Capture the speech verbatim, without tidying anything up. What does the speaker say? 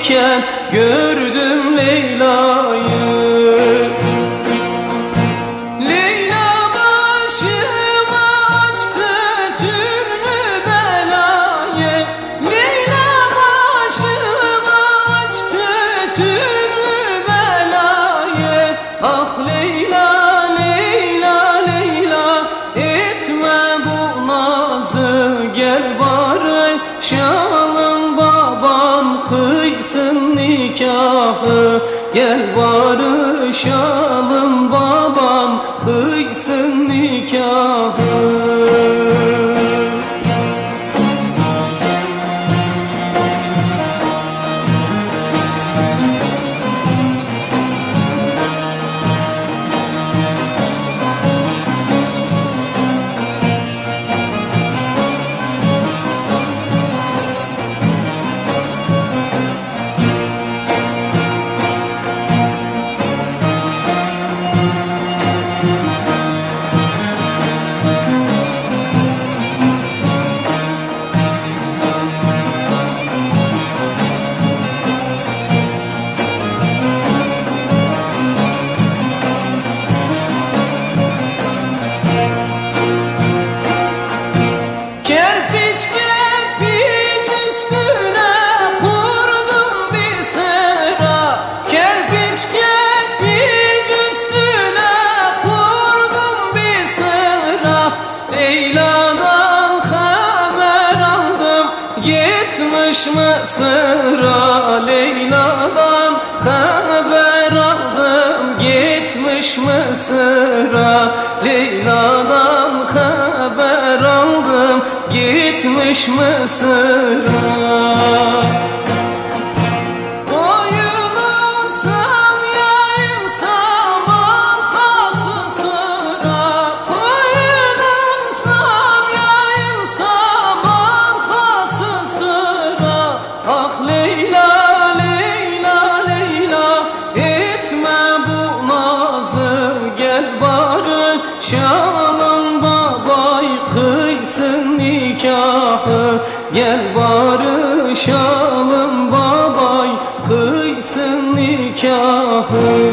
iken gördüm Leyla'yı. Leyla başıma açtı türlü belayı, Leyla başıma açtı türlü belayı. Ah Leyla, Leyla, Leyla, etme bu nazı, gel bari şalım baban kıysın nikahı, gel barışalım baban kıysın nikahı. Leyla'dan haber aldım gitmiş Mısır'a, Leyla'dan haber aldım gitmiş Mısır'a, Leyla'dan haber aldım gitmiş Mısır'a. Gel barışalım babay kıysın nikahı, gel barışalım babay kıysın nikahı.